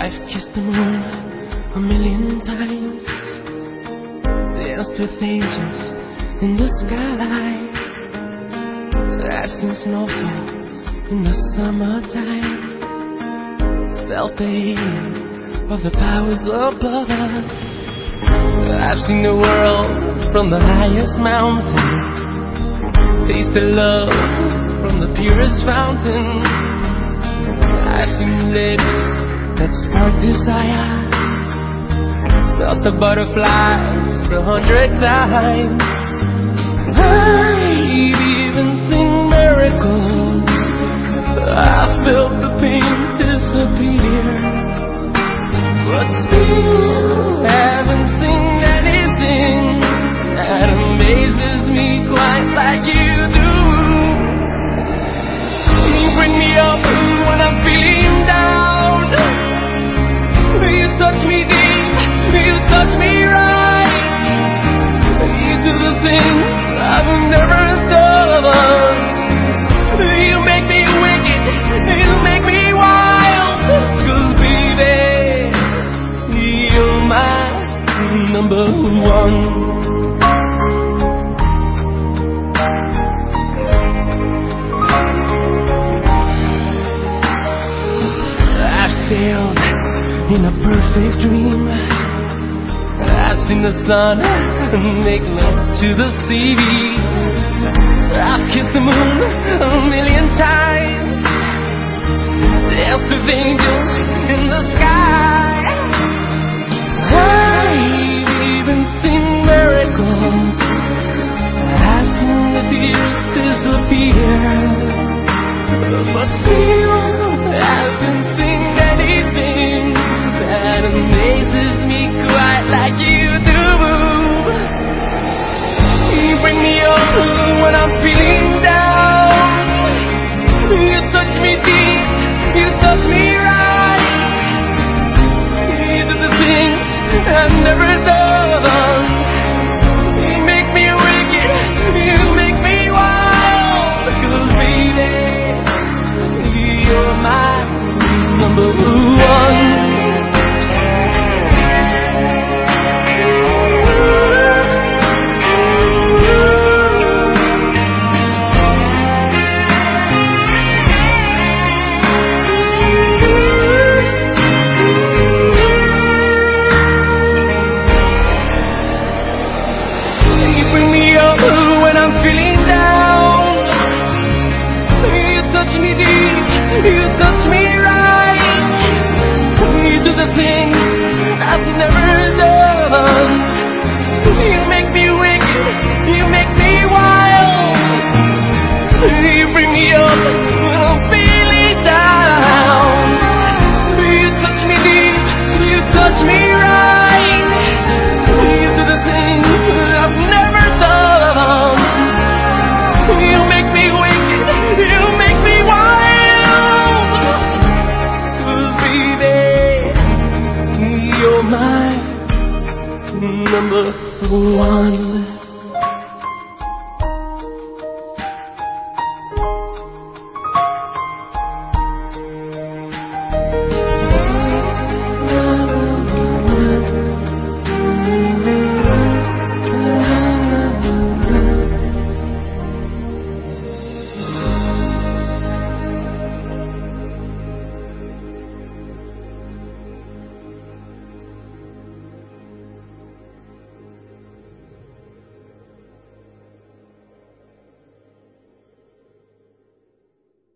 I've kissed the moon a million times, danced with angels in the sky. I've seen snowfall in the summertime, felt the heat of the powers above us. I've seen the world from the highest mountain, tasted love from the purest fountain. I've seen lips that spark desire, felt the butterflies 100 times. I've even seen miracles, I felt the pain disappear, but still haven't seen anything that amazes me quite like you do. You bring me up when I'm feeling down, you touch me deep, you touch me right, you do the things I've never done. You make me wicked, you make me wild, 'cause baby, you're my number one. Sailed in a perfect dream, I've seen the sun make love to the sea. I've kissed the moon a million times, danced with angels in the sky. I've even seen miracles, I've seen the tears disappear, but still I haven't seen anything that amazes me quite like you do. You bring me up when I'm feeling down, you touch me deep, you touch me right, you do the things I've never done. You make me wicked, you make me wild, 'cause baby, you're my number one. You bring me up when I'm feeling down, you touch me deep,